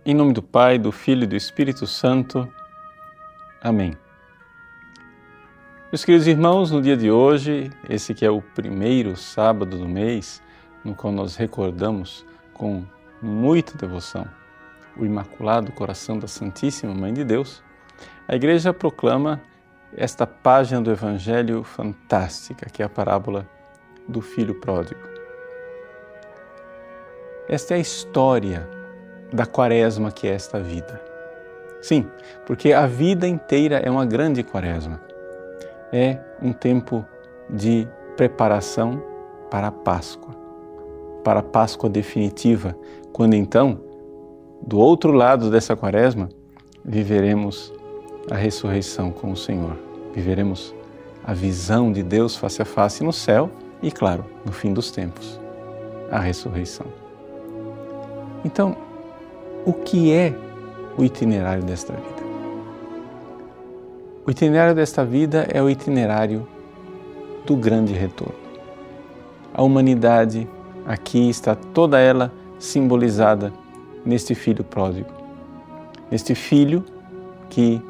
Em nome do Pai, do Filho e do Espírito Santo. Amém. Meus queridos irmãos, no dia de hoje, esse que é o primeiro sábado do mês, no qual nós recordamos com muita devoção o Imaculado Coração da Santíssima Mãe de Deus, a Igreja proclama esta página do Evangelho fantástica, que é a parábola do Filho Pródigo. Esta é a história da quaresma que é esta vida. Sim, porque a vida inteira é uma grande quaresma. É um tempo de preparação para a Páscoa definitiva, quando então, do outro lado dessa quaresma, viveremos a ressurreição com o Senhor. Viveremos a visão de Deus face a face no céu e, claro, no fim dos tempos, a ressurreição. Então, o que é o itinerário desta vida? O itinerário desta vida é o itinerário do grande retorno. A humanidade aqui está toda ela simbolizada neste filho pródigo. Neste filho que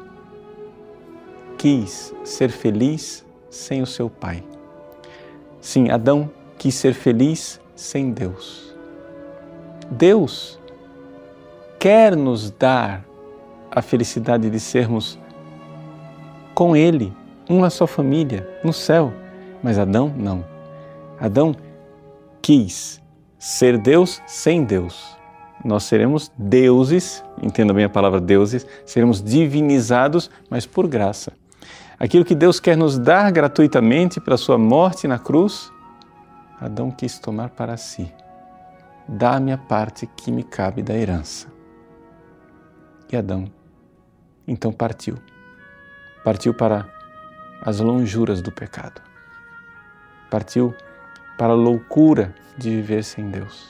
quis ser feliz sem o seu pai. Sim, Adão quis ser feliz sem Deus. Deus quer nos dar a felicidade de sermos com Ele, uma só família, no céu. Mas Adão, não. Adão quis ser Deus sem Deus. Nós seremos deuses, entenda bem a palavra deuses, seremos divinizados, mas por graça. Aquilo que Deus quer nos dar gratuitamente pela sua morte na cruz, Adão quis tomar para si. Dá-me a parte que me cabe da herança. E Adão, então partiu. Partiu para as lonjuras do pecado. Partiu para a loucura de viver sem Deus.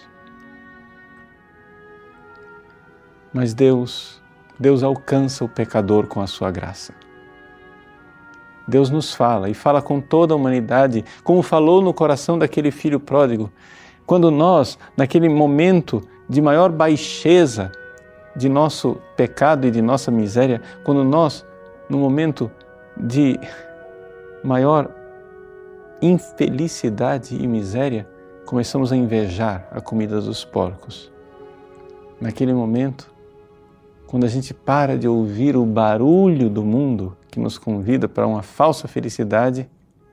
Mas Deus alcança o pecador com a sua graça. Deus nos fala e fala com toda a humanidade, como falou no coração daquele filho pródigo. Quando nós, naquele momento de maior baixeza de nosso pecado e de nossa miséria, quando nós, no momento de maior infelicidade e miséria, começamos a invejar a comida dos porcos. Naquele momento, quando a gente para de ouvir o barulho do mundo que nos convida para uma falsa felicidade,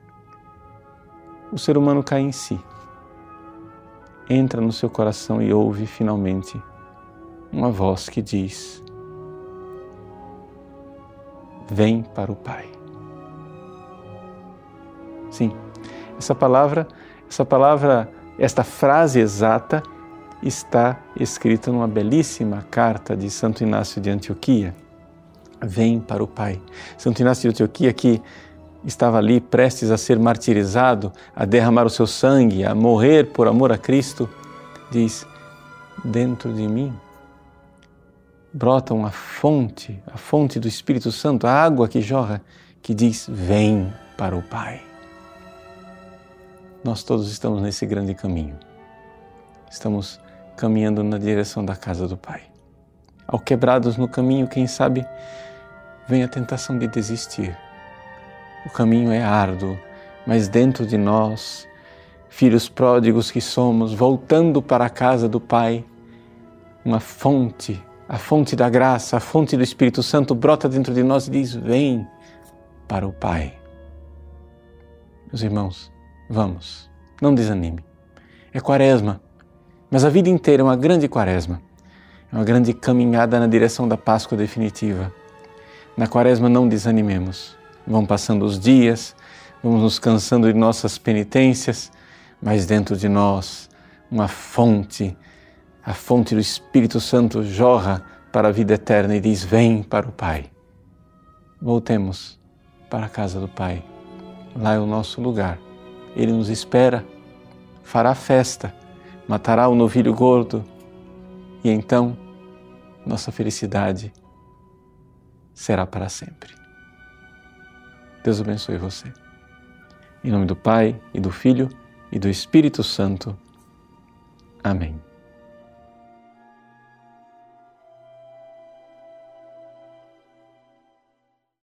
o ser humano cai em si, entra no seu coração e ouve finalmente uma voz que diz: vem para o Pai. Sim, esta frase exata está escrita numa belíssima carta de Santo Inácio de Antioquia. Vem para o Pai. Santo Inácio de Antioquia, que estava ali prestes a ser martirizado, a derramar o seu sangue, a morrer por amor a Cristo, diz: dentro de mim brota uma fonte, a fonte do Espírito Santo, a água que jorra, que diz: vem para o Pai. Nós todos estamos nesse grande caminho. Estamos caminhando na direção da casa do Pai. Ao quebrados no caminho, quem sabe, vem a tentação de desistir. O caminho é árduo, mas dentro de nós, filhos pródigos que somos, voltando para a casa do Pai, uma fonte, a fonte da graça, a fonte do Espírito Santo brota dentro de nós e diz: vem para o Pai. Meus irmãos, vamos, não desanime. É quaresma, mas a vida inteira é uma grande quaresma. É uma grande caminhada na direção da Páscoa definitiva. Na quaresma não desanimemos. Vão passando os dias, vamos nos cansando de nossas penitências, mas dentro de nós uma fonte, a fonte do Espírito Santo jorra para a vida eterna e diz: vem para o Pai. Voltemos para a casa do Pai. Lá é o nosso lugar. Ele nos espera, fará festa, matará o novilho gordo e então nossa felicidade será para sempre. Deus abençoe você. Em nome do Pai, e do Filho, e do Espírito Santo. Amém.